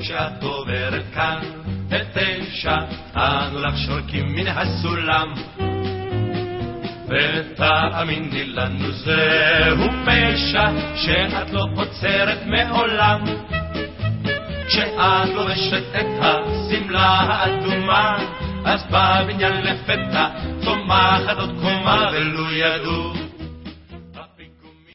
כשאת עוברת כאן ב9 אנו לך שורקים מן הסולם ותאמיני לנו זהו פשע שאת לא עוצרת מעולם כשאת לובשת את הסמלה האדומה אז בבניין לפתע צומחת עוד קומה ולו ידעו